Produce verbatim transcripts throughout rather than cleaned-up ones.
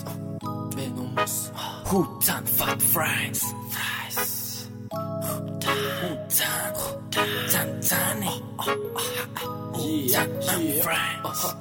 بناموس هوتن فت فرانکس هوتن تن تنی هوتن فرانکس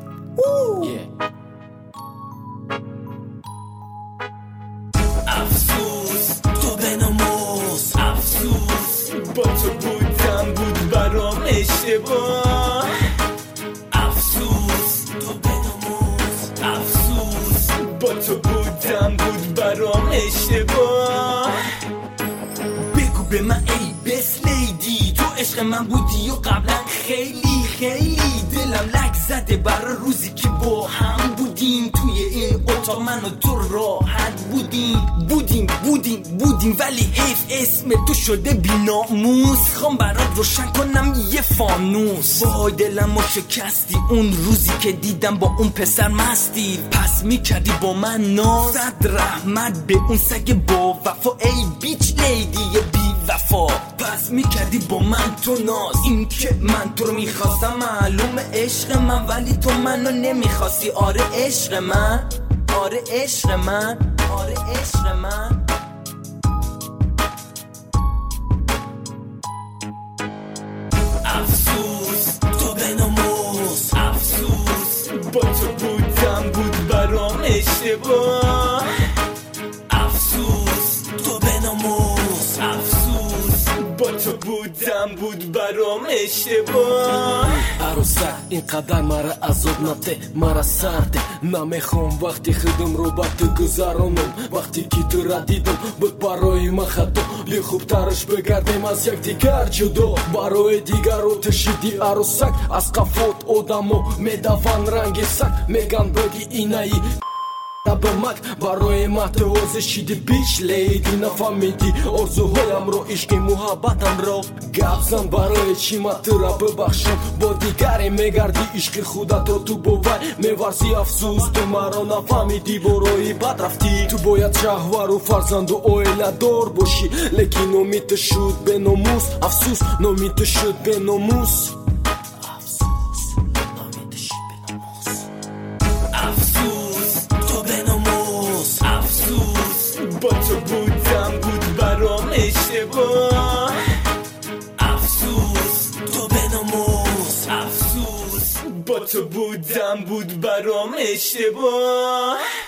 افسوس تو بناموس افسوس با تو بودم بود برام اشتباه افسوس تو بناموس افسوس با تو بودم بود برام اشتباه بگو به من ای بس لیدی تو عشق من بودی و قبلا خیلی خیلی دلم لک زده برای روزی که با هم بودیم توی این اتاق من و تو راحت بودیم بودیم بودیم بودیم ولی حیف اسم تو شده بی‌ناموس خوام برات روشن کنم یه فانوس وای دلمو شکستی اون روزی که دیدم با اون پسر مستی پس میکردی با من ناز صد رحمت به اون سگ با وفا ای بیچ لیدی بی وفا پس میکردی با من تو ناز این که من تو رو میخواستم معلوم عشق من ولی تو منو نمیخواستی آره عشق من آره عشق من آره عشق من افسوس تو بناموس افسوس با تو بودم بود برام اشتباه افسوس تو بناموس افسوس با تو بودم بود برام اشتباه عروسه اینقدر مرا عذاب نده مرا سرده نمیخوام وقتی خودم رو با تو گذرانم وقتی که تو را دیدم بود برای من خطا یه خوب ترش بگردیم از یک دیگر جدا برای دیگر رو تشیدی عروسک از قفات آدمو میدوان رنگ سک میگن بگی اینایی نبمک برای متوازه شیدی بیچ لیدی نفهمیدی آرزوهایم رو عشق محبتم رو گفزن برای چی من تو را ببخشم با دیگری میگردی عشق خودت رو تو باور میورزی افسوس تو مرا نفهمیدی برای بد رفتی تو باید شهوار و فرزند و عائله دار باشی لیکن نومید شد به ناموس افسوس نومید شد به ناموس با تو بودم بود برام اشتباه افسوس تو بناموس افسوس با تو بودم بود برام اشتباه